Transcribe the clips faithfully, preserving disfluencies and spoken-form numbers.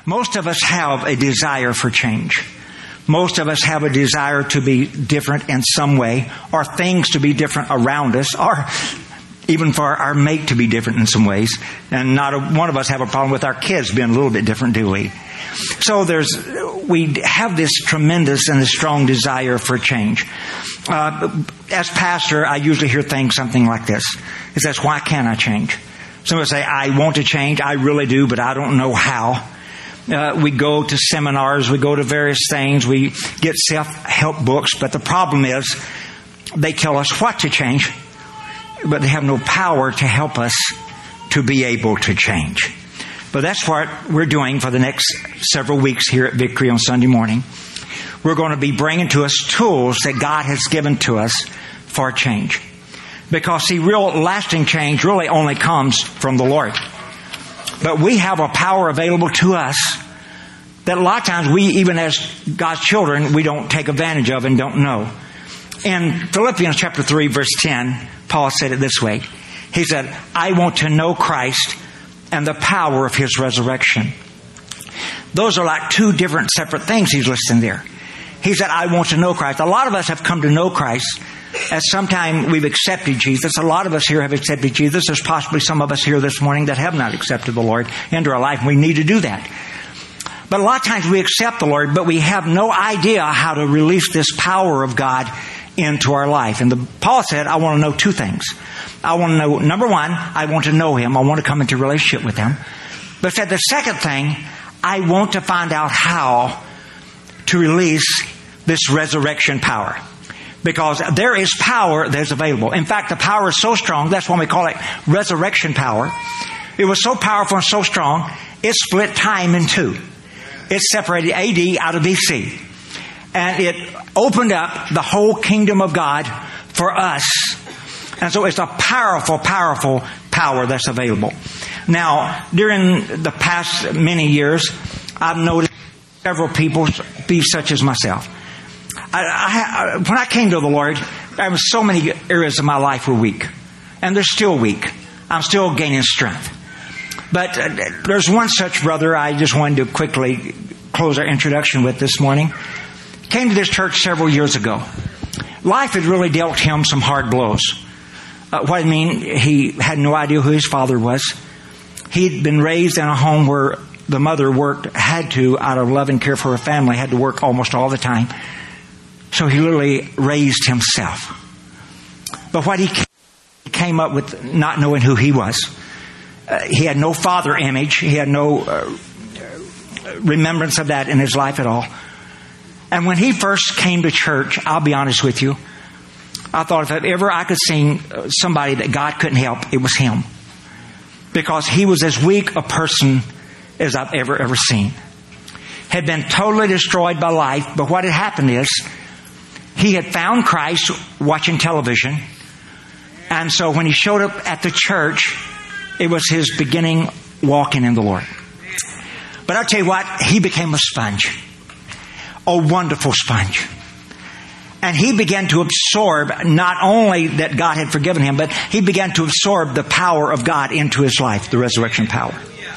Most of us have a desire for change. Most of us have a desire to be different in some way, or things to be different around us, or even for our mate to be different in some ways. And not a, one of us have a problem with our kids being a little bit different, do we? So there's, we have this tremendous and a strong desire for change. Uh, as pastor, I usually hear things something like this. It says, why can't I change? Some say, I want to change. I really do, but I don't know how. Uh, we go to seminars, we go to various things, we get self-help books, but the problem is they tell us what to change, but they have no power to help us to be able to change. But that's what we're doing for the next several weeks here at Victory on Sunday morning. We're going to be bringing to us tools that God has given to us for change. Because, see, real lasting change really only comes from the Lord. But we have a power available to us that a lot of times we, even as God's children, we don't take advantage of and don't know. In Philippians chapter three, verse ten, Paul said it this way. He said, I want to know Christ and the power of His resurrection. Those are like two different separate things he's listing there. He said, I want to know Christ. A lot of us have come to know Christ. At some time we've accepted Jesus. A lot of us here have accepted Jesus. There's possibly some of us here this morning that have not accepted the Lord into our life. We need to do that. But a lot of times we accept the Lord, but we have no idea how to release this power of God into our life. And the, Paul said, I want to know two things. I want to know, number one, I want to know Him. I want to come into relationship with Him. But said the second thing, I want to find out how to release this resurrection power. Because there is power that's available. In fact, the power is so strong, that's why we call it resurrection power. It was so powerful and so strong, it split time in two. It separated A D out of B C. And it opened up the whole kingdom of God for us. And so it's a powerful, powerful power that's available. Now, during the past many years, I've noticed several people be such as myself. I, I, when I came to the Lord, there were so many areas of my life were weak. And they're still weak. I'm still gaining strength. But uh, there's one such brother I just wanted to quickly close our introduction with this morning. Came to this church several years ago. Life had really dealt him some hard blows. Uh, what I mean, he had no idea who his father was. He'd been raised in a home where the mother worked, had to, out of love and care for her family, had to work almost all the time. So he literally raised himself. But what he came up with, not knowing who he was, uh, he had no father image. He had no uh, remembrance of that in his life at all. And when he first came to church, I'll be honest with you, I thought if ever I could see somebody that God couldn't help, it was him. Because he was as weak a person as I've ever, ever seen. Had been totally destroyed by life. But what had happened is, he had found Christ watching television. And so when he showed up at the church, it was his beginning walking in the Lord. But I'll tell you what, he became a sponge. A wonderful sponge. And he began to absorb not only that God had forgiven him, but he began to absorb the power of God into his life, the resurrection power.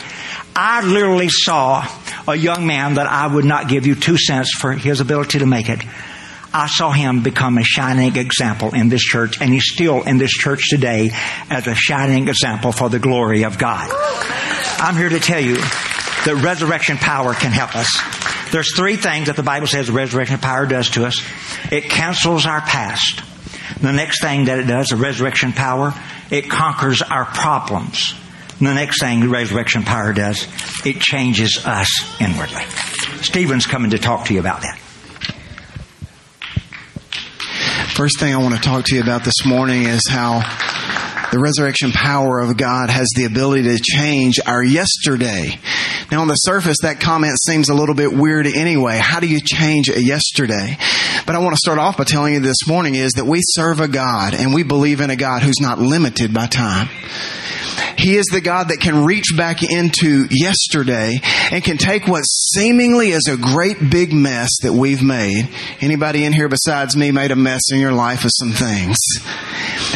I literally saw a young man that I would not give you two cents for his ability to make it. I saw him become a shining example in this church, and he's still in this church today as a shining example for the glory of God. I'm here to tell you that resurrection power can help us. There's three things that the Bible says the resurrection power does to us. It cancels our past. The next thing that it does, the resurrection power, it conquers our problems. And the next thing the resurrection power does, it changes us inwardly. Stephen's coming to talk to you about that. First thing I want to talk to you about this morning is how the resurrection power of God has the ability to change our yesterday. Now, on the surface, that comment seems a little bit weird anyway. How do you change a yesterday? But I want to start off by telling you this morning is that we serve a God, and we believe in a God who's not limited by time. He is the God that can reach back into yesterday and can take what seemingly is a great big mess that we've made. Anybody in here besides me made a mess in your life of some things?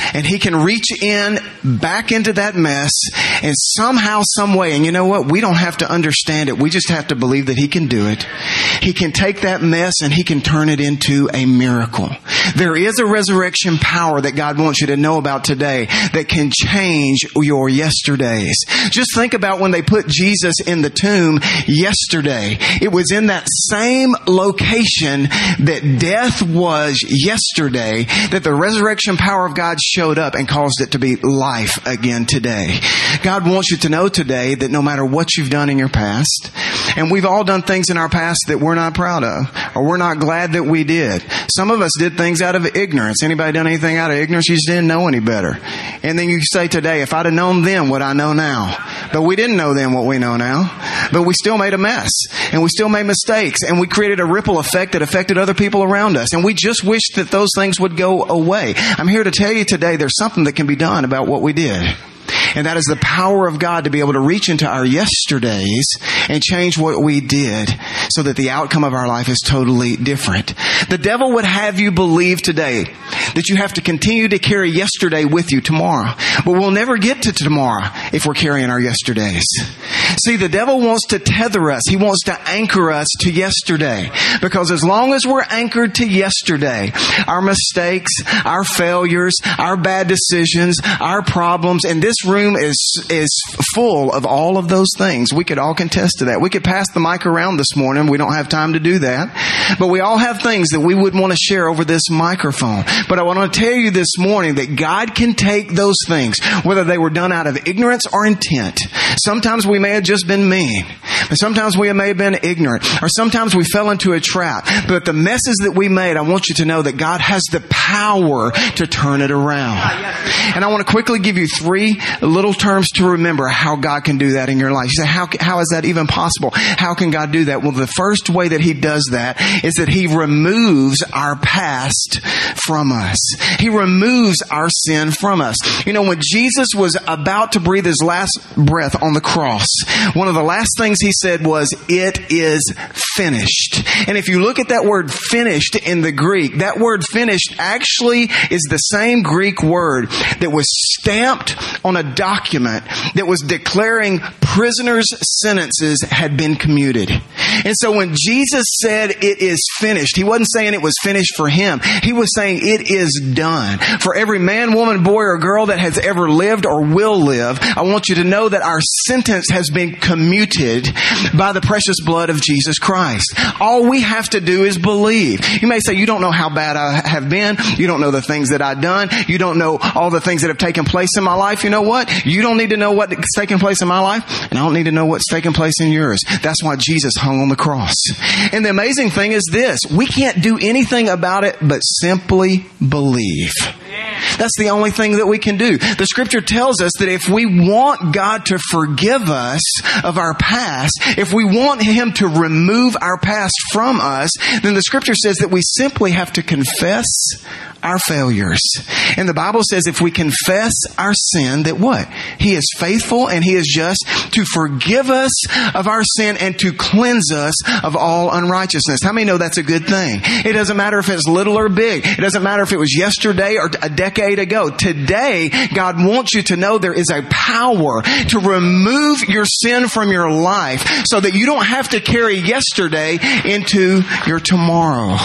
and He can reach in back into that mess and somehow, some way, and you know what? We don't have to understand it. We just have to believe that He can do it. He can take that mess and He can turn it into a miracle. There is a resurrection power that God wants you to know about today that can change your yesterdays. Just think about when they put Jesus in the tomb yesterday. It was in that same location that death was yesterday that the resurrection power of God showed up and caused it to be life again today. God wants you to know today that no matter what you've done in your past, and we've all done things in our past that we're not proud of, or we're not glad that we did. Some of us did things out of ignorance. Anybody done anything out of ignorance? You just didn't know any better. And then you say today, if I'd have known then what I know now. But we didn't know then what we know now. But we still made a mess. And we still made mistakes. And we created a ripple effect that affected other people around us. And we just wish that those things would go away. I'm here to tell you today there's something that can be done about what we did. And that is the power of God to be able to reach into our yesterdays and change what we did so that the outcome of our life is totally different. The devil would have you believe today that you have to continue to carry yesterday with you tomorrow. But we'll never get to tomorrow if we're carrying our yesterdays. See, the devil wants to tether us. He wants to anchor us to yesterday. Because as long as we're anchored to yesterday, our mistakes, our failures, our bad decisions, our problems, and this room is is full of all of those things. We could all contest to that. We could pass the mic around this morning. We don't have time to do that. But we all have things that we would want to share over this microphone. But I want to tell you this morning that God can take those things, whether they were done out of ignorance or intent. Sometimes we may have just been mean. And sometimes we may have been ignorant. Or sometimes we fell into a trap. But the messes that we made, I want you to know that God has the power to turn it around. And I want to quickly give you three little terms to remember how God can do that in your life. You say, how, how is that even possible? How can God do that? Well, the first way that He does that is that He removes our past from us. He removes our sin from us. You know, when Jesus was about to breathe His last breath on the cross, one of the last things He said was, "It is finished." And if you look at that word finished in the Greek, that word finished actually is the same Greek word that was stamped on a document that was declaring prisoners' sentences had been commuted. And so when Jesus said it is finished, He wasn't saying it was finished for Him. He was saying it is done. For every man, woman, boy, or girl that has ever lived or will live, I want you to know that our sentence has been commuted by the precious blood of Jesus Christ. All we have to do is believe. You may say, you don't know how bad I have been. You don't know the things that I've done. You don't know all the things that have taken place in my life. You know what? You don't need to know what's taking place in my life, and I don't need to know what's taking place in yours. That's why Jesus hung on the cross. And the amazing thing is this: we can't do anything about it but simply believe. That's the only thing that we can do. The Scripture tells us that if we want God to forgive us of our past, if we want Him to remove our past from us, then the Scripture says that we simply have to confess our failures. And the Bible says if we confess our sin, that what? He is faithful and He is just to forgive us of our sin and to cleanse us of all unrighteousness. How many know that's a good thing? It doesn't matter if it's little or big. It doesn't matter if it was yesterday or a decade ago. Today, God wants you to know there is a power to remove your sin from your life so that you don't have to carry yesterday into your tomorrow.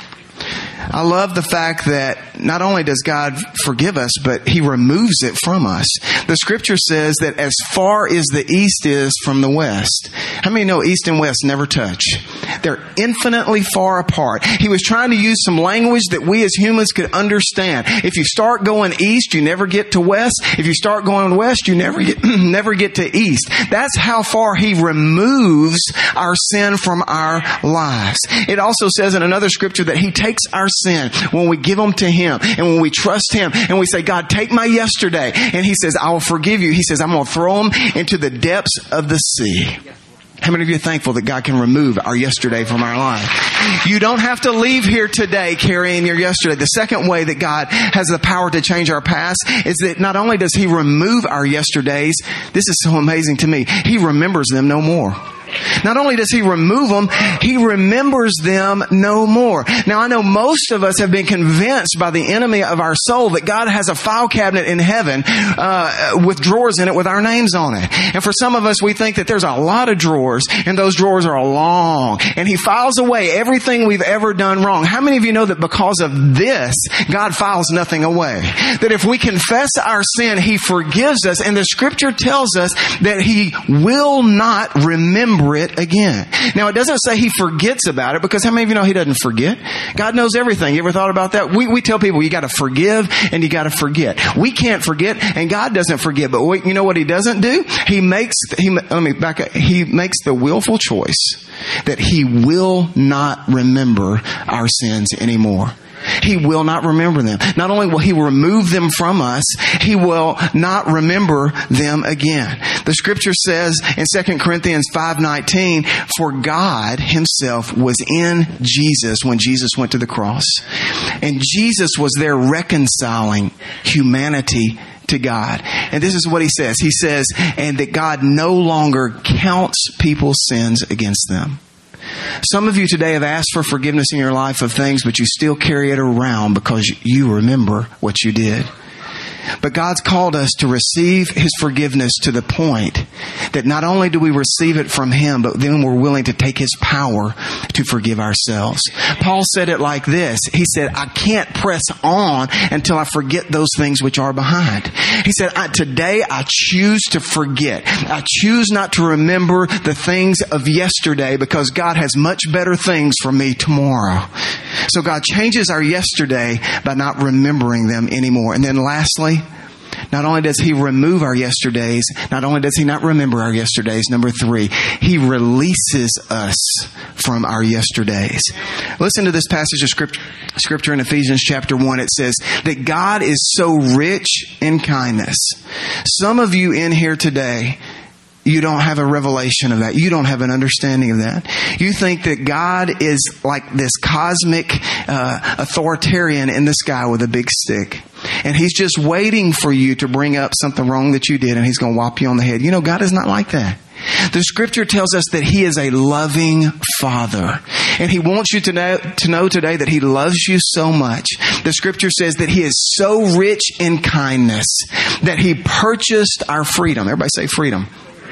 I love the fact that not only does God forgive us, but He removes it from us. The Scripture says that as far as the east is from the west. How many know east and west never touch? They're infinitely far apart. He was trying to use some language that we as humans could understand. If you start going east, you never get to west. If you start going west, you never get, never get to east. That's how far He removes our sin from our lives. It also says in another Scripture that He takes our sin when we give them to Him and when we trust Him and we say, God, take my yesterday. And He says, I will forgive you. He says, I'm going to throw them into the depths of the sea. How many of you are thankful that God can remove our yesterday from our life? You don't have to leave here today carrying your yesterday. The second way that God has the power to change our past is that not only does He remove our yesterdays, this is so amazing to me, He remembers them no more. Not only does he remove them, he remembers them no more. Now, I know most of us have been convinced by the enemy of our soul that God has a file cabinet in heaven uh, with drawers in it with our names on it. And for some of us, we think that there's a lot of drawers, and those drawers are long. And he files away everything we've ever done wrong. How many of you know that because of this, God files nothing away? That if we confess our sin, he forgives us. And the scripture tells us that he will not remember it again. Now, it doesn't say he forgets about it, because how many of you know he doesn't forget? God knows everything. You ever thought about that? We, we tell people you got to forgive and you got to forget. We can't forget, and God doesn't forget. But wait, you know what he doesn't do? He makes, he, let me back up. He makes the willful choice that he will not remember our sins anymore. He will not remember them. Not only will he remove them from us, he will not remember them again. The scripture says in Second Corinthians five nineteen, for God himself was in Jesus when Jesus went to the cross. And Jesus was there reconciling humanity to God. And this is what he says. He says, and that God no longer counts people's sins against them. Some of you today have asked for forgiveness in your life of things, but you still carry it around because you remember what you did. But God's called us to receive his forgiveness to the point that not only do we receive it from him, but then we're willing to take his power to forgive ourselves. Paul said it like this. He said, I can't press on until I forget those things which are behind. He said, I, today I choose to forget. I choose not to remember the things of yesterday because God has much better things for me tomorrow. So God changes our yesterday by not remembering them anymore. And then lastly, not only does he remove our yesterdays, not only does he not remember our yesterdays, number three, he releases us from our yesterdays. Listen to this passage of scripture, scripture in Ephesians chapter one. It says that God is so rich in kindness. Some of you in here today, you don't have a revelation of that. You don't have an understanding of that. You think that God is like this cosmic uh, authoritarian in the sky with a big stick. And he's just waiting for you to bring up something wrong that you did, and he's going to whop you on the head. You know, God is not like that. The scripture tells us that he is a loving father. And he wants you to know, to know today that he loves you so much. The scripture says that he is so rich in kindness that he purchased our freedom. Everybody say freedom.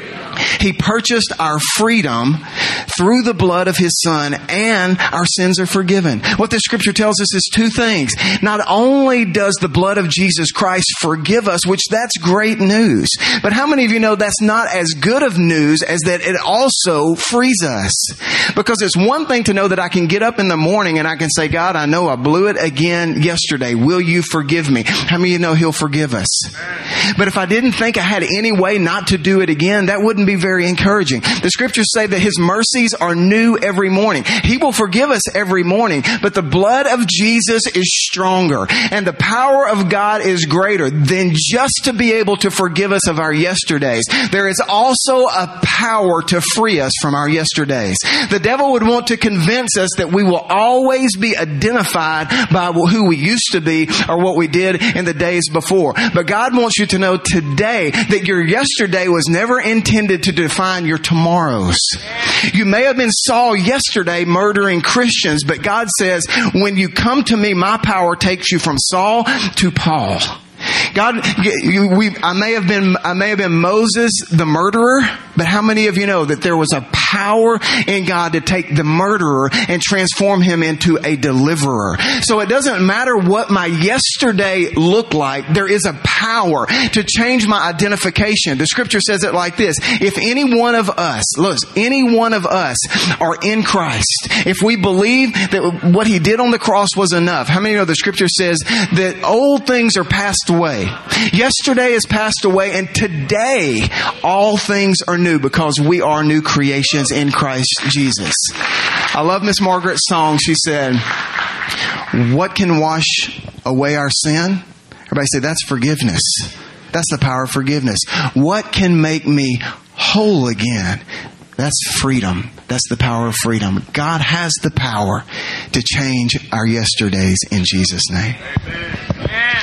He purchased our freedom through the blood of his son, and our sins are forgiven. What the scripture tells us is two things. Not only does the blood of Jesus Christ forgive us, which that's great news, but how many of you know that's not as good of news as that it also frees us? Because it's one thing to know that I can get up in the morning and I can say, God, I know I blew it again yesterday. Will you forgive me? How many of you know he'll forgive us? But if I didn't think I had any way not to do it again, that wouldn't be very encouraging. The scriptures say that his mercies are new every morning. He will forgive us every morning, but the blood of Jesus is stronger, and the power of God is greater than just to be able to forgive us of our yesterdays. There is also a power to free us from our yesterdays. The devil would want to convince us that we will always be identified by who we used to be or what we did in the days before. But God wants you to know today that your yesterday was never intended to define your tomorrows. You may have been Saul yesterday murdering Christians, but God says, when you come to me, my power takes you from Saul to Paul. God, you, we, I may have been, I may have been Moses, the murderer, but how many of you know that there was a power in God to take the murderer and transform him into a deliverer? So it doesn't matter what my yesterday looked like. There is a power to change my identification. The scripture says it like this. If any one of us, look, any one of us are in Christ, if we believe that what he did on the cross was enough, how many know the scripture says that old things are passed away? Yesterday has passed away, and today all things are new because we are new creations in Christ Jesus. I love Miss Margaret's song. She said, what can wash away our sin? Everybody say, that's forgiveness. That's the power of forgiveness. What can make me whole again? That's freedom. That's the power of freedom. God has the power to change our yesterdays in Jesus' name. Amen.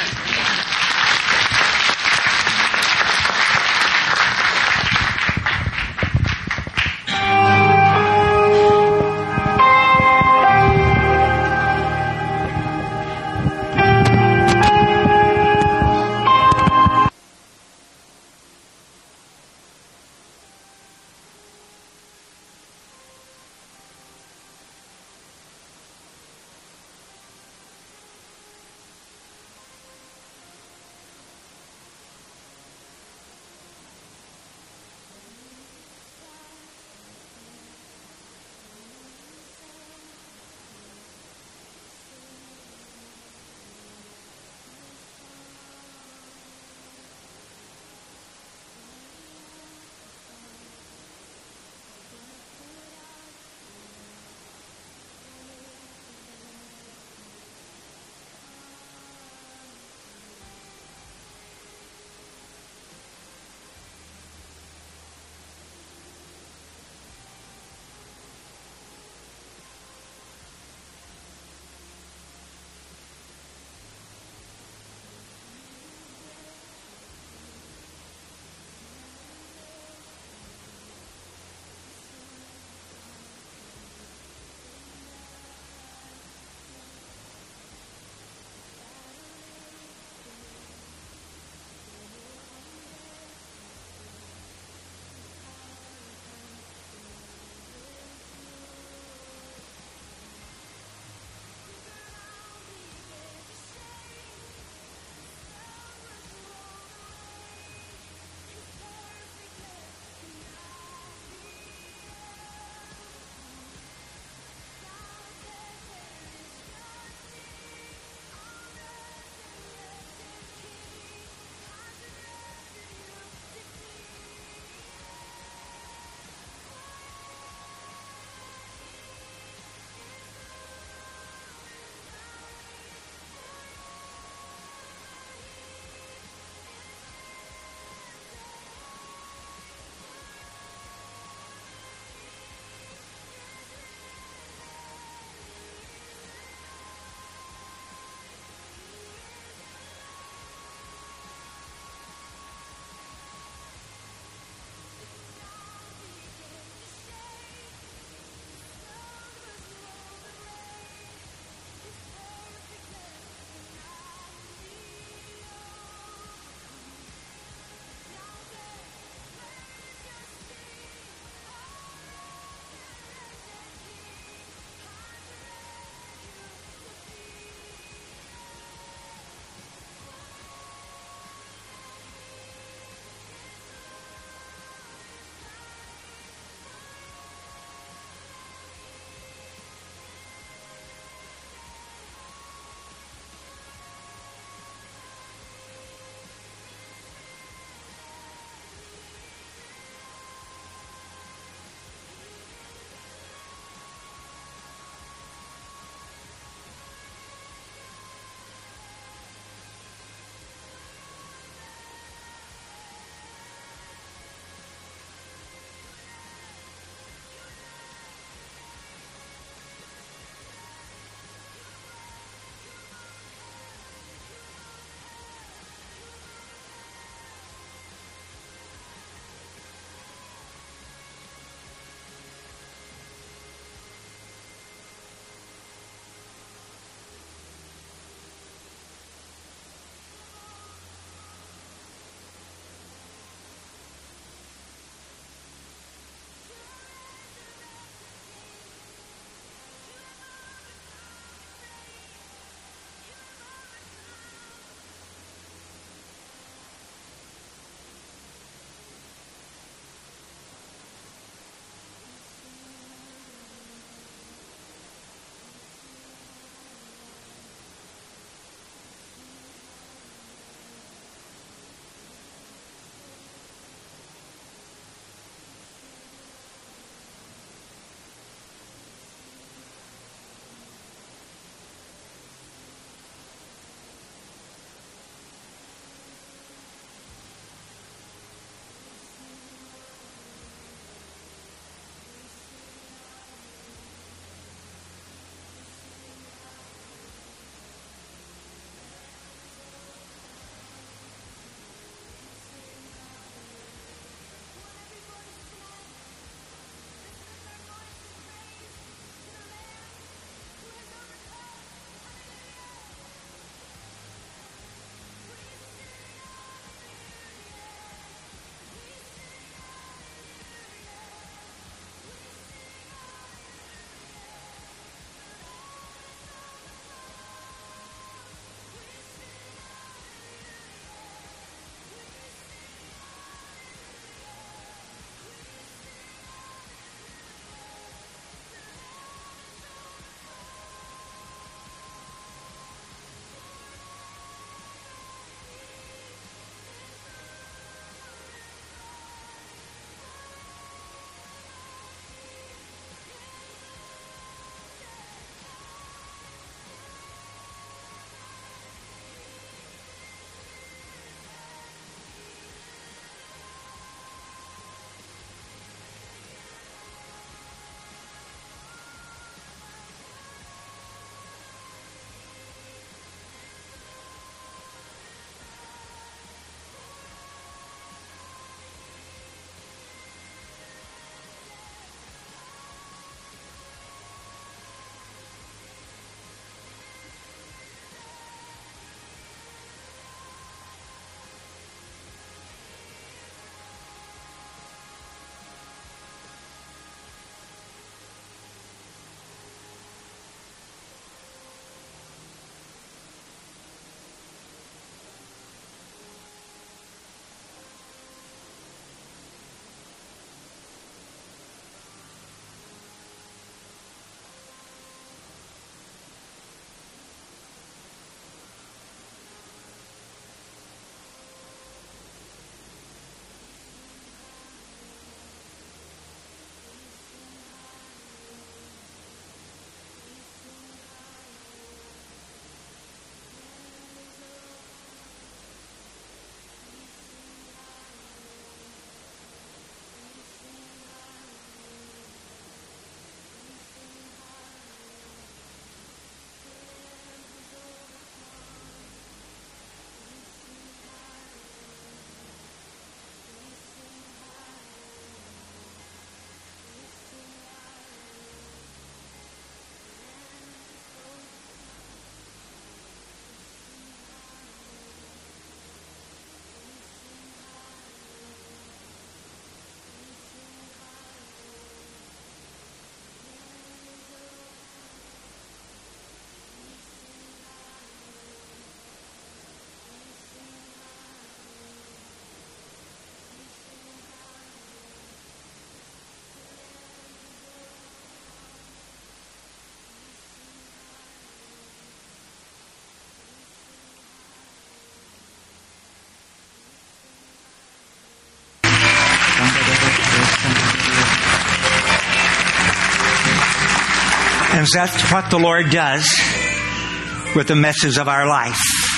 And that's what the Lord does with the messes of our life.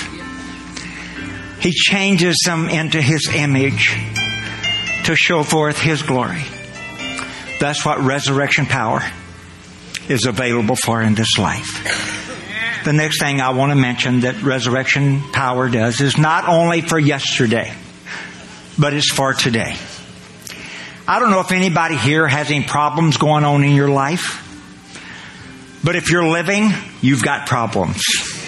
He changes them into His image to show forth His glory. That's what resurrection power is available for in this life. The next thing I want to mention that resurrection power does is not only for yesterday, but it's for today. I don't know if anybody here has any problems going on in your life, but if you're living, you've got problems.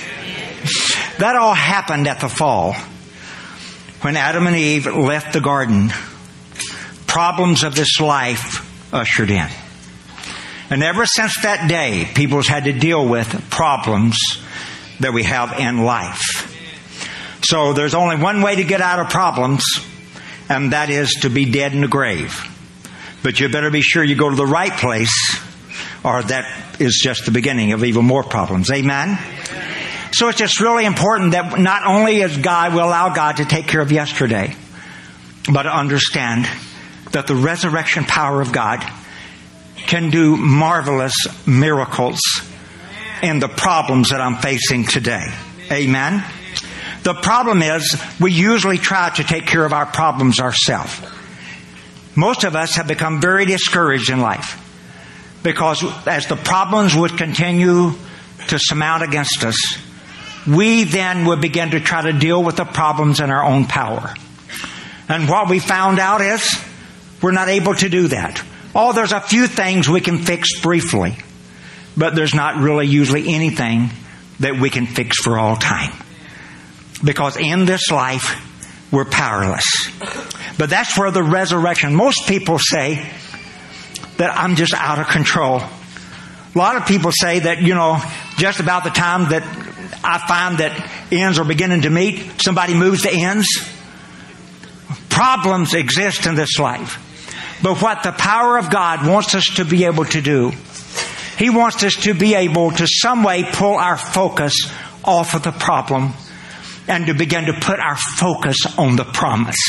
That all happened at the fall. When Adam and Eve left the garden, problems of this life ushered in. And ever since that day, people have had to deal with problems that we have in life. So there's only one way to get out of problems, and that is to be dead in the grave. But you better be sure you go to the right place, or that is just the beginning of even more problems. Amen? So it's just really important that not only is God, we allow God to take care of yesterday, but to understand that the resurrection power of God can do marvelous miracles in the problems that I'm facing today. Amen? The problem is we usually try to take care of our problems ourselves. Most of us have become very discouraged in life because as the problems would continue to surmount against us, we then would begin to try to deal with the problems in our own power. And what we found out is we're not able to do that. Oh, there's a few things we can fix briefly, but there's not really usually anything that we can fix for all time. Because in this life, we're powerless. But that's where the resurrection, most people say that I'm just out of control. A lot of people say that, you know, just about the time that I find that ends are beginning to meet, somebody moves the ends. Problems exist in this life. But what the power of God wants us to be able to do, He wants us to be able to some way pull our focus off of the problem and to begin to put our focus on the promise.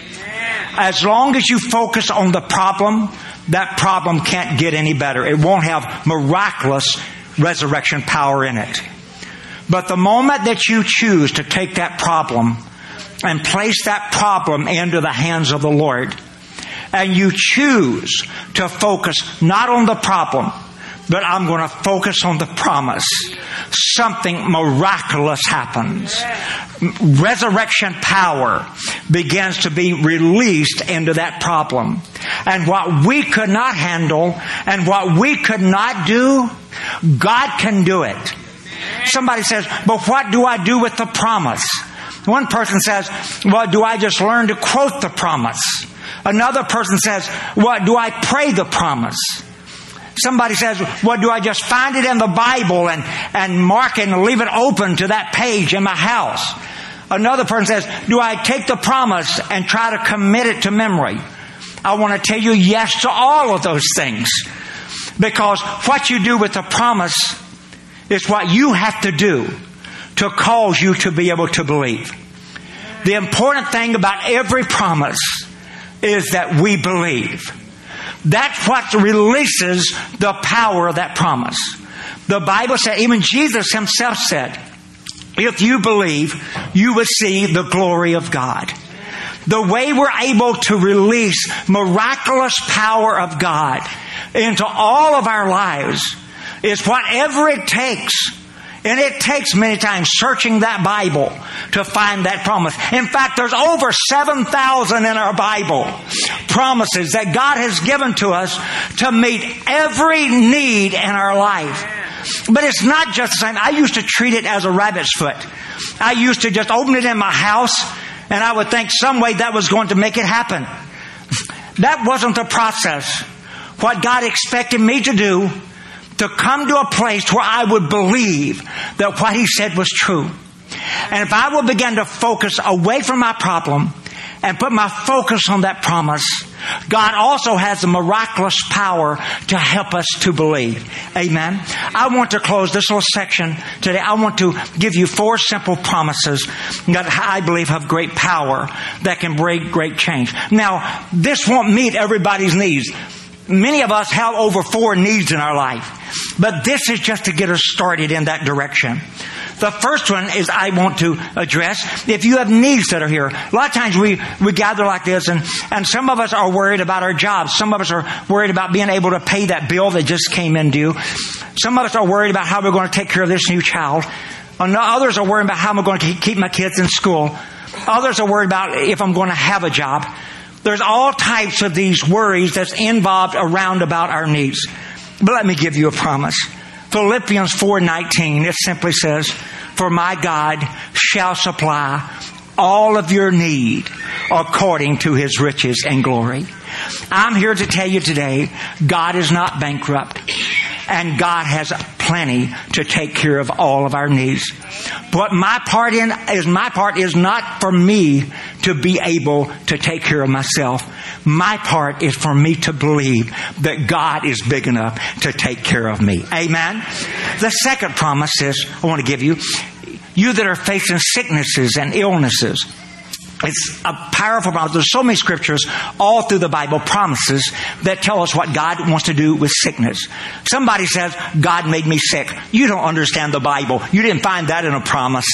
As long as you focus on the problem, that problem can't get any better. It won't have miraculous resurrection power in it. But the moment that you choose to take that problem and place that problem into the hands of the Lord, and you choose to focus not on the problem, but I'm going to focus on the promise, something miraculous happens. Resurrection power begins to be released into that problem. And what we could not handle and what we could not do, God can do it. Somebody says, but what do I do with the promise? One person says, well, do I just learn to quote the promise? Another person says, well, do I pray the promise? Somebody says, well, do I just find it in the Bible and, and mark it and leave it open to that page in my house? Another person says, do I take the promise and try to commit it to memory? I want to tell you yes to all of those things. Because what you do with the promise is what you have to do to cause you to be able to believe. The important thing about every promise is that we believe. That's what releases the power of that promise. The Bible said, even Jesus Himself said, if you believe, you will see the glory of God. The way we're able to release miraculous power of God into all of our lives is whatever it takes. And it takes many times searching that Bible to find that promise. In fact, there's over seven thousand in our Bible promises that God has given to us to meet every need in our life. But it's not just the same. I used to treat it as a rabbit's foot. I used to just open it in my house and I would think some way that was going to make it happen. That wasn't the process. What God expected me to do, to come to a place where I would believe that what He said was true. And if I would begin to focus away from my problem and put my focus on that promise, God also has the miraculous power to help us to believe. Amen. I want to close this little section today. I want to give you four simple promises that I believe have great power that can bring great change. Now, this won't meet everybody's needs. Many of us have over four needs in our life. But this is just to get us started in that direction. The first one is I want to address, if you have needs that are here. A lot of times we, we gather like this, and, and some of us are worried about our jobs. Some of us are worried about being able to pay that bill that just came in due. Some of us are worried about how we're going to take care of this new child. Others are worried about how I'm going to keep my kids in school. Others are worried about if I'm going to have a job. There's all types of these worries that's involved around about our needs. But let me give you a promise. Philippians four nineteen, it simply says, "For my God shall supply all of your need according to His riches and glory." I'm here to tell you today, God is not bankrupt. And God has plenty to take care of all of our needs. But my part in is my part is not for me to be able to take care of myself. My part is for me to believe that God is big enough to take care of me. Amen. The second promise is I want to give you, you that are facing sicknesses and illnesses. It's a powerful promise. There's so many scriptures all through the Bible, promises that tell us what God wants to do with sickness. Somebody says, God made me sick. You don't understand the Bible. You didn't find that in a promise.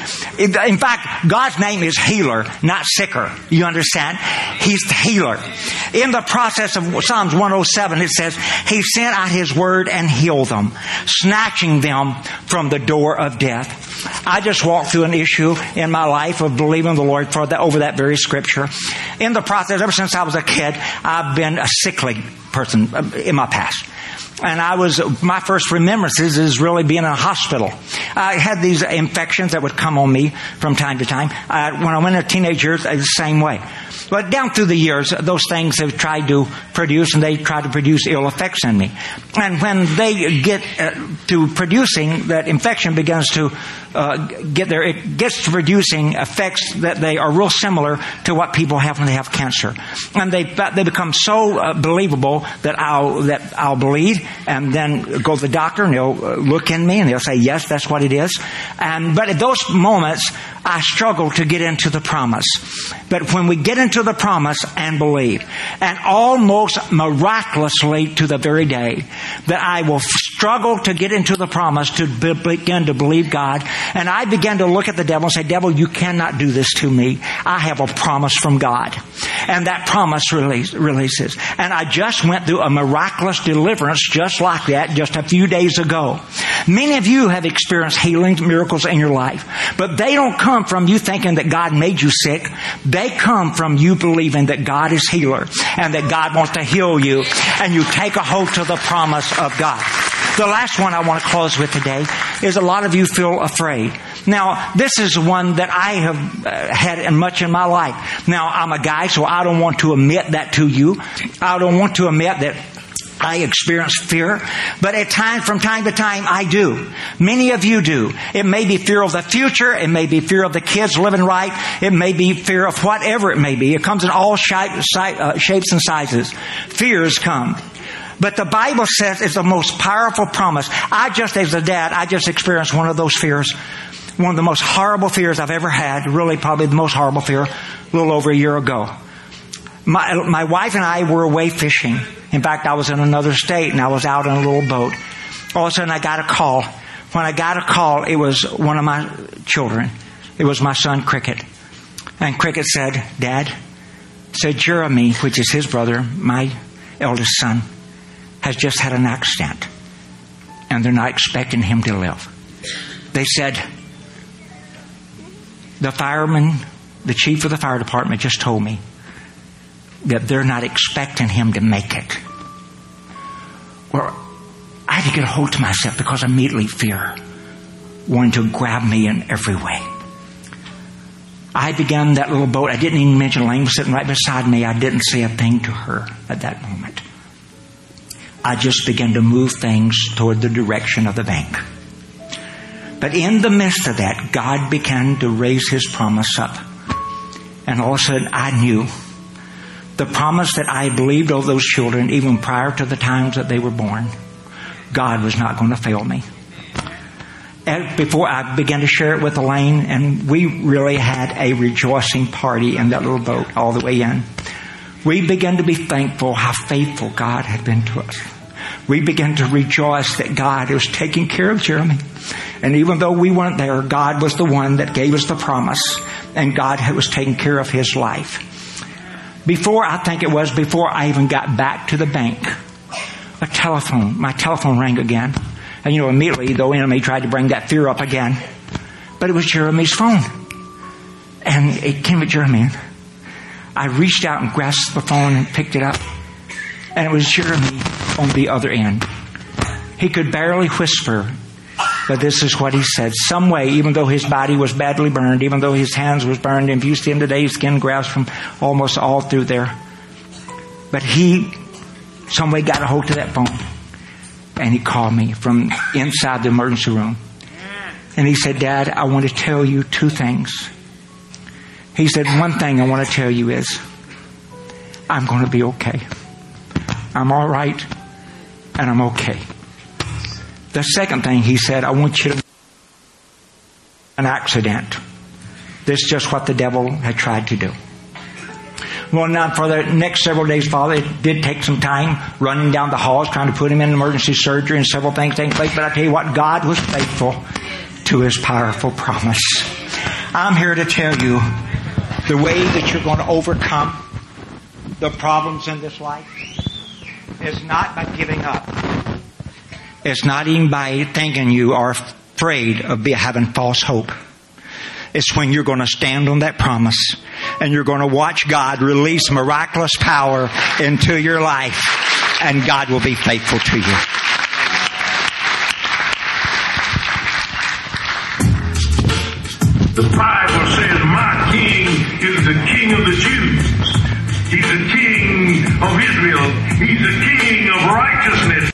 In fact, God's name is healer, not sicker. You understand? He's the healer. In the process of Psalms one oh seven, it says, He sent out His word and healed them, snatching them from the door of death. I just walked through an issue in my life of believing the Lord for that, over that very scripture. In the process, ever since I was a kid, I've been a sickly person in my past. And I was, my first remembrances is really being in a hospital. I had these infections that would come on me from time to time. Uh, when I went into teenage years, it was the same way. But down through the years, those things have tried to produce, and they try to produce ill effects in me. And when they get uh, to producing, that infection begins to uh, get there, it gets to producing effects that they are real similar to what people have when they have cancer. And they they become so uh, believable that I'll that I'll bleed, and then go to the doctor, and they'll look in me, and they'll say, yes, that's what it is. And but at those moments, I struggle to get into the promise. But when we get into the promise and believe, and almost miraculously to the very day that I will struggle to get into the promise to be, begin to believe God, and I begin to look at the devil and say, devil, you cannot do this to me. I have a promise from God. And that promise release, releases. And I just went through a miraculous deliverance just like that just a few days ago. Many of you have experienced healings, miracles in your life, but they don't come from you thinking that God made you sick. They come from you believing that God is healer and that God wants to heal you, and you take a hold to the promise of God. The last one I want to close with today is a lot of you feel afraid. Now, this is one that I have uh, had much in my life. Now, I'm a guy, so I don't want to admit that to you. I don't want to admit that I experience fear, but at times, from time to time, I do. Many of you do. It may be fear of the future. It may be fear of the kids living right. It may be fear of whatever it may be. It comes in all shapes and sizes. Fears come. But the Bible says it's the most powerful promise. I just, as a dad, I just experienced one of those fears. One of the most horrible fears I've ever had. Really, probably the most horrible fear. A little over a year ago. My, my wife and I were away fishing. In fact, I was in another state, and I was out in a little boat. All of a sudden, I got a call. When I got a call, it was one of my children. It was my son, Cricket. And Cricket said, Dad, said Jeremy, which is his brother, my eldest son, has just had an accident, and they're not expecting him to live. They said, the fireman, the chief of the fire department just told me that they're not expecting him to make it. Well, I had to get a hold to myself because immediately fear wanted to grab me in every way. I began that little boat. I didn't even mention Elaine was sitting right beside me. I didn't say a thing to her at that moment. I just began to move things toward the direction of the bank. But in the midst of that, God began to raise His promise up. And all of a sudden, I knew the promise that I believed of those children, even prior to the times that they were born, God was not going to fail me. And before I began to share it with Elaine, and we really had a rejoicing party in that little boat all the way in. We began to be thankful how faithful God had been to us. we began to rejoice that God was taking care of Jeremy. And even though we weren't there, God was the one that gave us the promise, and God was taking care of his life. Before, I think it was before I even got back to the bank, a telephone, my telephone rang again. And you know, immediately the enemy tried to bring that fear up again. But it was Jeremy's phone. And it came to Jeremy. I reached out and grasped the phone and picked it up. And it was Jeremy on the other end. He could barely whisper, but this is what he said. Some way, even though his body was badly burned, even though his hands was burned, and if you see him today, his skin grafts from almost all through there. But he, some way, got a hold of that phone. And he called me from inside the emergency room. And he said, Dad, I want to tell you two things. He said, one thing I want to tell you is, I'm going to be okay. I'm all right, and I'm okay. The second thing he said, I want you to know an accident. This is just what the devil had tried to do. Well, now for the next several days, Father, it did take some time running down the halls, trying to put him in emergency surgery and several things taking place. But I tell you what, God was faithful to his powerful promise. I'm here to tell you the way that you're going to overcome the problems in this life is not by giving up. It's not even by thinking you are afraid of be having false hope. It's when you're going to stand on that promise and you're going to watch God release miraculous power into your life, and God will be faithful to you. The Bible says, my king is the king of the Jews. He's the king of Israel. He's the king of righteousness.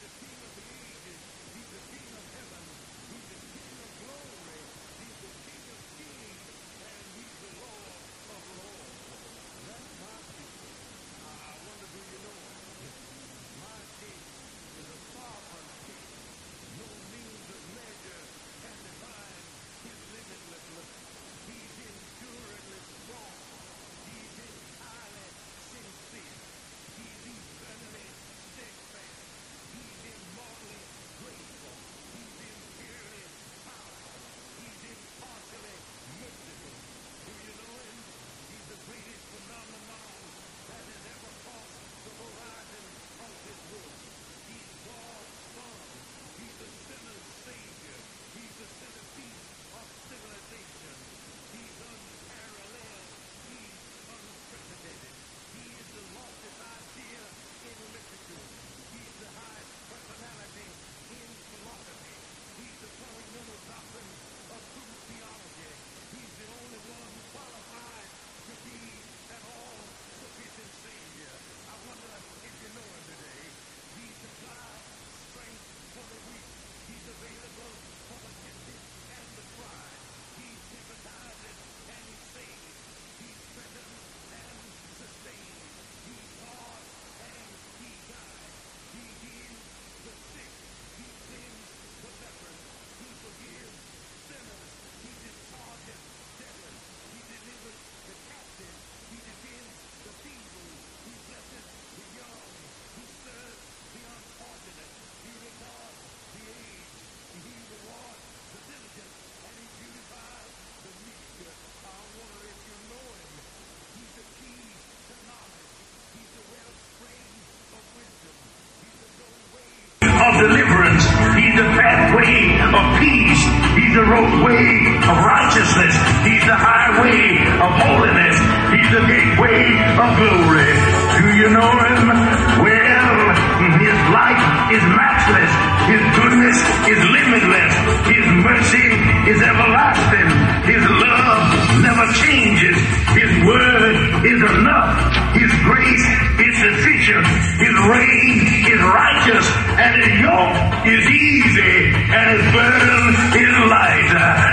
Deliverance. He's the pathway of peace. He's the roadway of righteousness. He's the highway of holiness. He's the gateway of glory. Do you know him? Well, his life is matchless. His goodness is limitless. His mercy is everlasting. His love never changes. His word is enough. His grace is sufficient. His reign is righteous. And his yoke is easy. And his burden is light.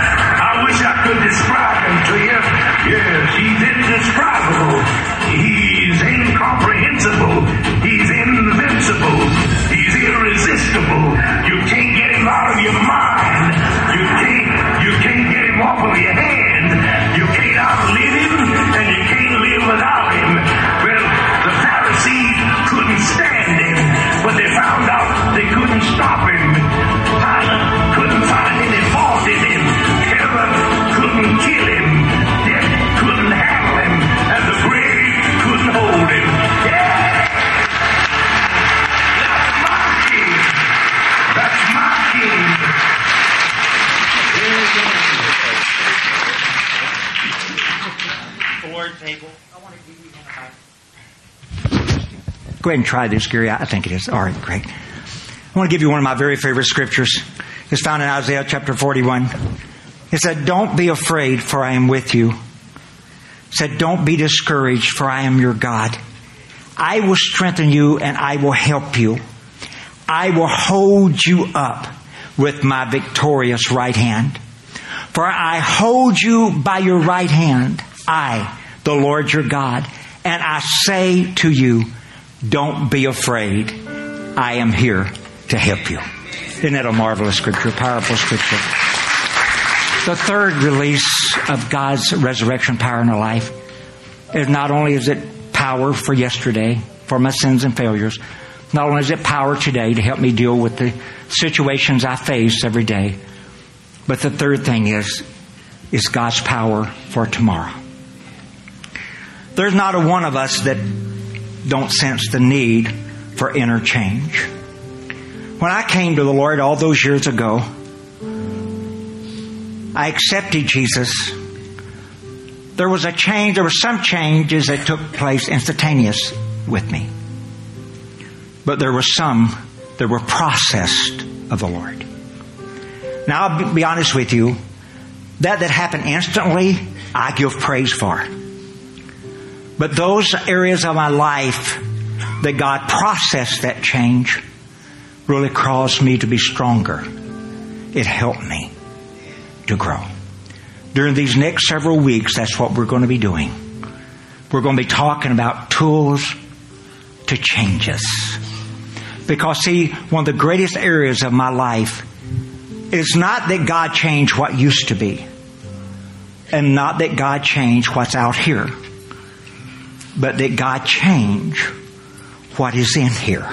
I wish I could describe him to you. Yes, he's indescribable. He's incomprehensible. He's invincible. He's irresistible. You can't get him out of your mind. You can't, you can't get him off of your hand. You can't outlive him, and you can't live without him. Well, the Pharisees couldn't stand him, but they found out table, I want to give you one of my... Go ahead and try this, Gary. I think it is. All right, great. I want to give you one of my very favorite scriptures. It's found in Isaiah chapter forty-one. It said, don't be afraid, for I am with you. It said, don't be discouraged, for I am your God. I will strengthen you and I will help you. I will hold you up with my victorious right hand. For I hold you by your right hand, I, the Lord your God. And I say to you, don't be afraid. I am here to help you. Isn't that a marvelous scripture, powerful scripture? The third release of God's resurrection power in our life is not only is it power for yesterday, for my sins and failures, not only is it power today to help me deal with the situations I face every day, but the third thing is, is God's power for tomorrow. There's not a one of us that don't sense the need for inner change. When I came to the Lord all those years ago, I accepted Jesus. There was a change, there were some changes that took place instantaneous with me. But there were some that were processed of the Lord. Now, I'll be honest with you, that that happened instantly, I give praise for. But those areas of my life that God processed that change really caused me to be stronger. It helped me to grow. During these next several weeks, that's what we're going to be doing. We're going to be talking about tools to change us. Because, see, one of the greatest areas of my life is not that God changed what used to be, and not that God changed what's out here, but that God changed what is in here.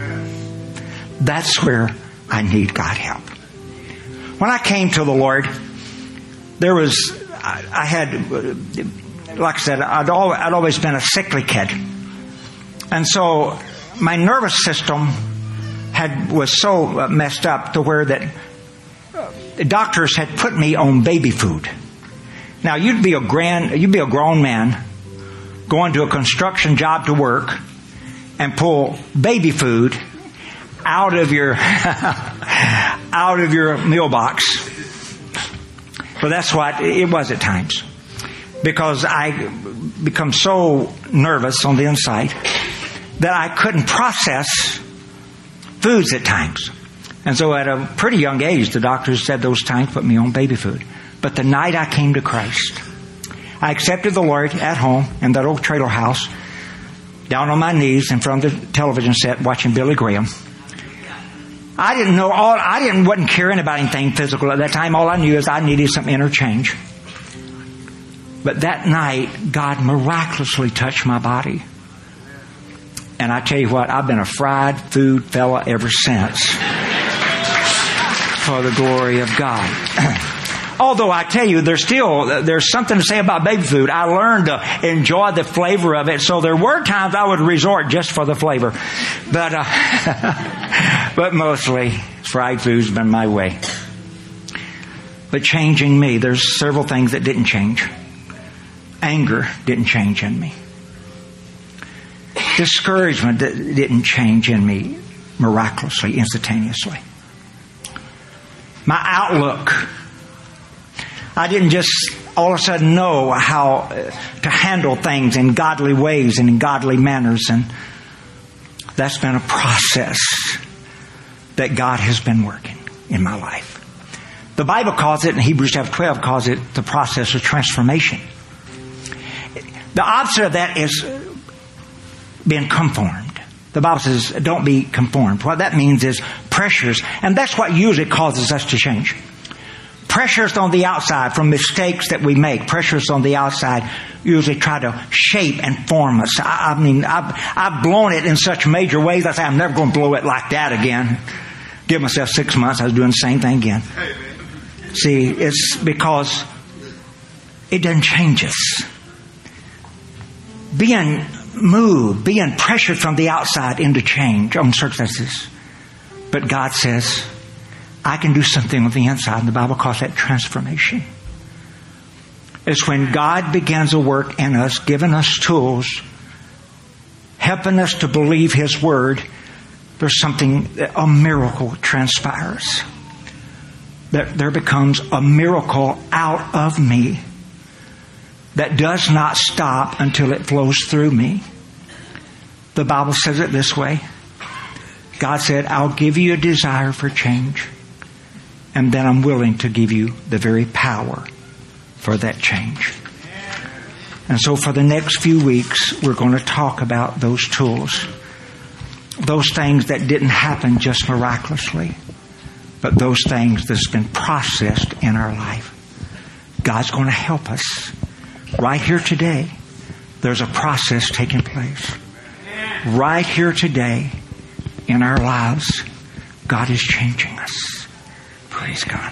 That's where I need God help. When I came to the Lord, there was, I, I had, like I said, I'd, al- I'd always been a sickly kid. And so my nervous system had was so messed up to where that the doctors had put me on baby food. Now, you'd be a grand, you'd be a grown man going to a construction job to work and pull baby food out of your out of your meal box. But that's what it was at times, because I become so nervous on the inside that I couldn't process foods at times. And so at a pretty young age, the doctors said those times put me on baby food. But the night I came to Christ, I accepted the Lord at home in that old trailer house, down on my knees in front of the television set watching Billy Graham. I didn't know all, I didn't, wasn't caring about anything physical at that time. All I knew is I needed some inner change. But that night, God miraculously touched my body. And I tell you what, I've been a fried food fella ever since. For the glory of God. Although I tell you, there's still, there's something to say about baby food. I learned to enjoy the flavor of it. So there were times I would resort just for the flavor. But, uh, but mostly fried food's been my way. But changing me, there's several things that didn't change. Anger didn't change in me. Discouragement didn't change in me miraculously, instantaneously. My outlook, I didn't just all of a sudden know how to handle things in godly ways and in godly manners. And that's been a process that God has been working in my life. The Bible calls it, in Hebrews chapter twelve, calls it the process of transformation. The opposite of that is being conformed. The Bible says, don't be conformed. What that means is pressures, and that's what usually causes us to change. Pressures on the outside from mistakes that we make. Pressures on the outside usually try to shape and form us. I, I mean, I've, I've blown it in such major ways. I say, I'm never going to blow it like that again. Give myself six months, I was doing the same thing again. See, it's because it doesn't change us. Being moved, being pressured from the outside into change on circumstances. But God says, I can do something on the inside, and the Bible calls that transformation. is when God begins a work in us, giving us tools, helping us to believe His Word, there's something, a miracle transpires. There, there becomes a miracle out of me that does not stop until it flows through me. The Bible says it this way. God said, I'll give you a desire for change, and then I'm willing to give you the very power for that change. And so for the next few weeks, we're going to talk about those tools. Those things that didn't happen just miraculously, but those things that's been processed in our life. God's going to help us. Right here today, there's a process taking place. Right here today, in our lives, God is changing us. Praise God.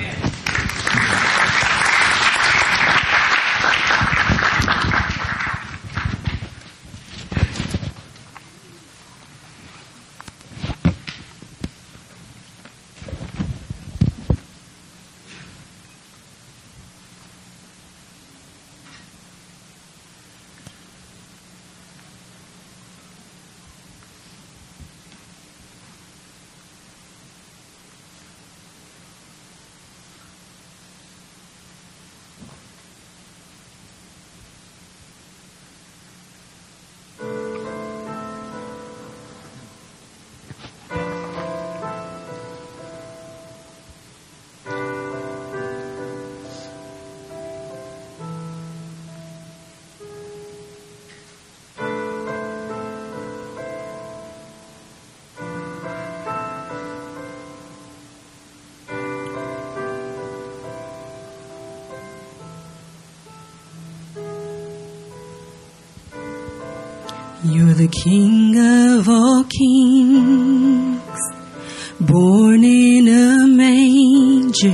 You're the King of all kings, born in a manger,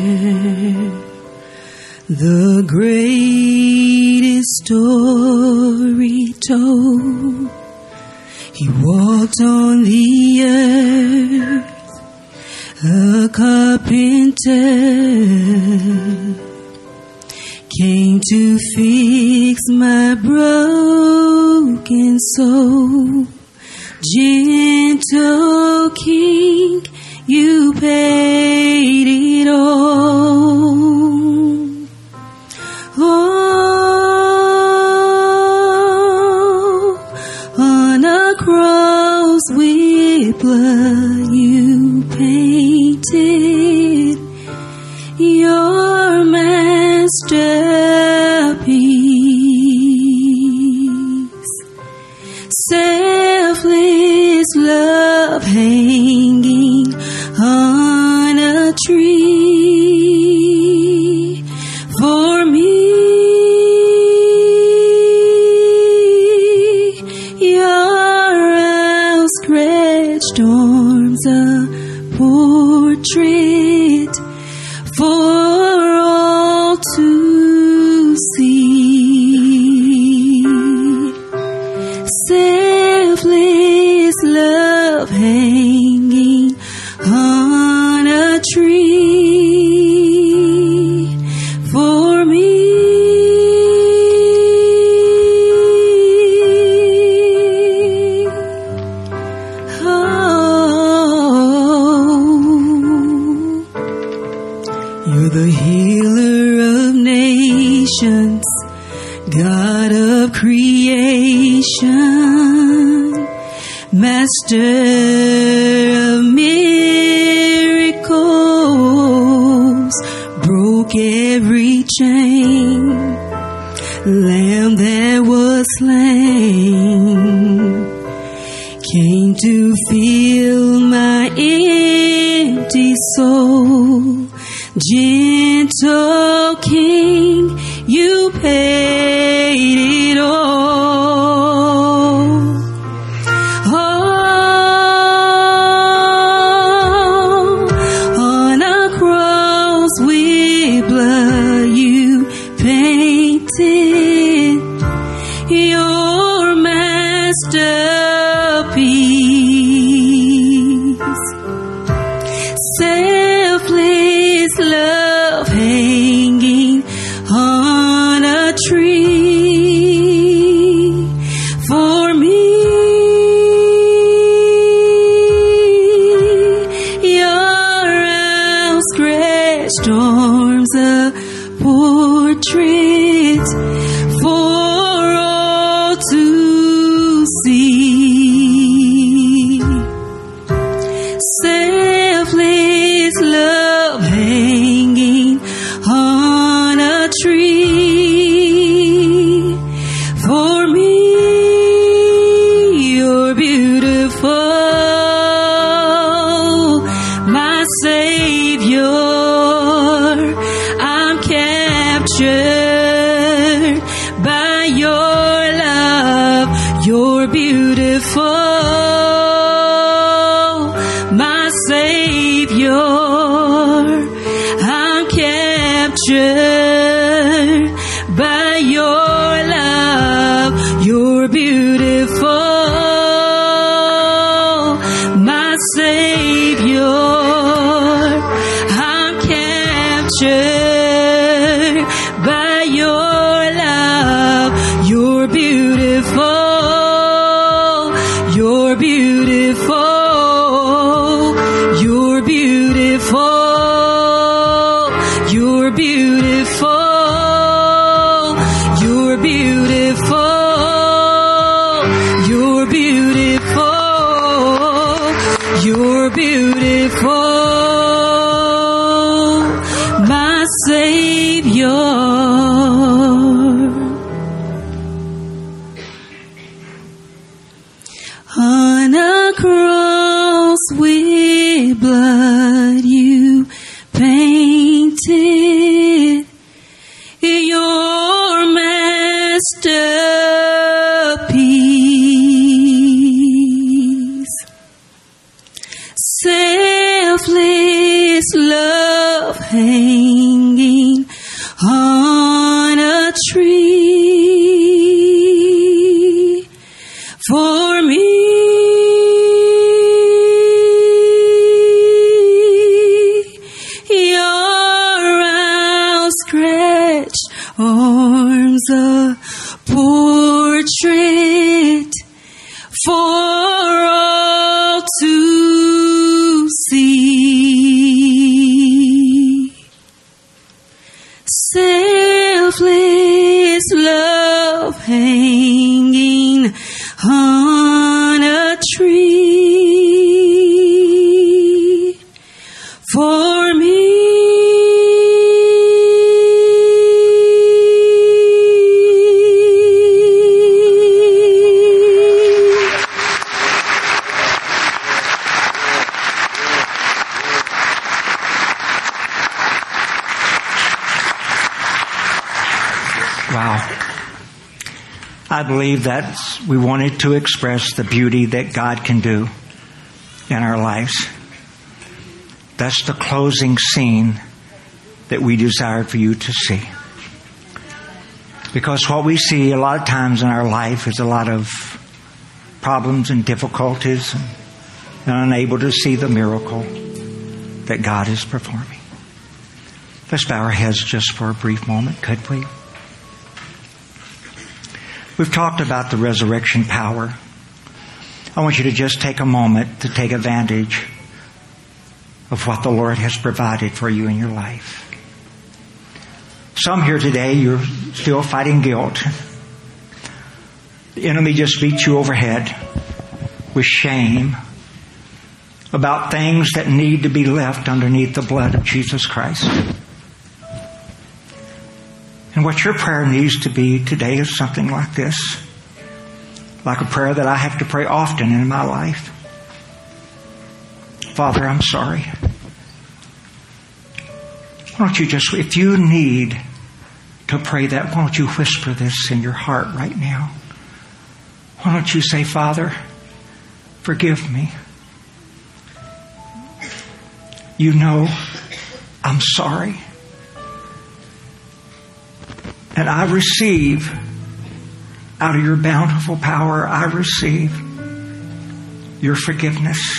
the greatest story told. He walked on the earth, a carpenter, came to fix my broken soul. Gentle King, you paid it all. Oh, on a cross with blood you painted your masterpiece. Selfless love hanging on a tree for me. Your outstretched arms, a portrait for all to see. Selfless love hanging on a tree for me. Oh, you're the healer of nations, God of creation, Master of miracles, broke every chain, Lamb that was slain, came to fill my empty soul. Gentle King, you paid it all. Oh, on a cross with blood you painted your masterpiece. Selfless love hanging on a storms a portrait for all to see. Selfless love hanging on a tree. For me, you're beautiful, my Savior. I'm captured by your love. You're beautiful, my Savior. I'm captured by your love. You're beautiful, my Savior. I'm captured by your love. You're beautiful, you're beautiful, you're beautiful, you're beautiful, you're beautiful, you're beautiful, you're beautiful, my Savior. On a cross with blood you painted your masterpiece. Selfless love hanging on a tree. For me, your outstretched arms a portrait for all to see. Selfless love hanging on a tree. For me, wow. I believe that we wanted to express the beauty that God can do in our lives. That's the closing scene that we desire for you to see. Because what we see a lot of times in our life is a lot of problems and difficulties and unable to see the miracle that God is performing. Let's bow our heads just for a brief moment, could we? We've talked about the resurrection power. I want you to just take a moment to take advantage of what the Lord has provided for you in your life. Some here today, you're still fighting guilt. The enemy just beat you overhead with shame about things that need to be left underneath the blood of Jesus Christ. And what your prayer needs to be today is something like this. Like a prayer that I have to pray often in my life. Father, I'm sorry. Why don't you just, if you need to pray that, why don't you whisper this in your heart right now? Why don't you say, Father, forgive me. You know I'm sorry. And I receive, out of your bountiful power, I receive your forgiveness.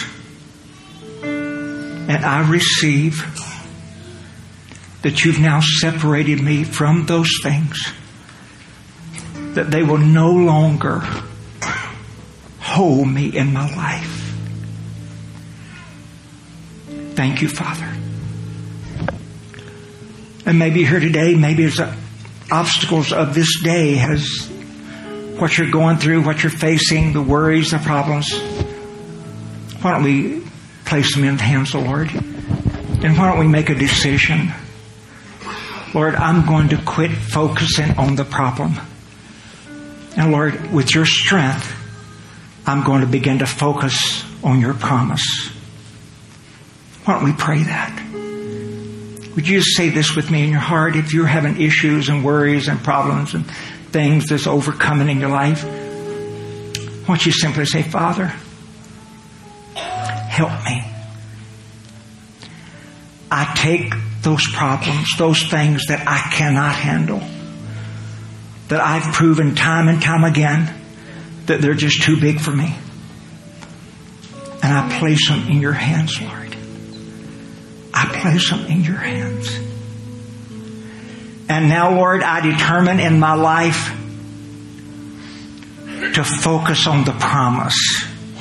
And I receive that you've now separated me from those things, that they will no longer hold me in my life. Thank you, Father. And maybe you're here today, maybe it's the obstacles of this day, has what you're going through, what you're facing, the worries, the problems. Why don't we place them in the hands of the Lord? And why don't we make a decision? Lord, I'm going to quit focusing on the problem. And Lord, with your strength, I'm going to begin to focus on your promise. Why don't we pray that? Would you just say this with me in your heart? If you're having issues and worries and problems and things that's overcoming in your life, why don't you simply say, Father, help me. I take those problems, those things that I cannot handle, that I've proven time and time again that they're just too big for me. And I place them in your hands, Lord. I place them in your hands. And now, Lord, I determine in my life to focus on the promise.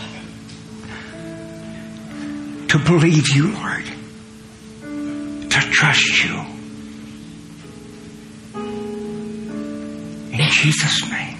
To believe you, Lord. To trust you. In Jesus' name.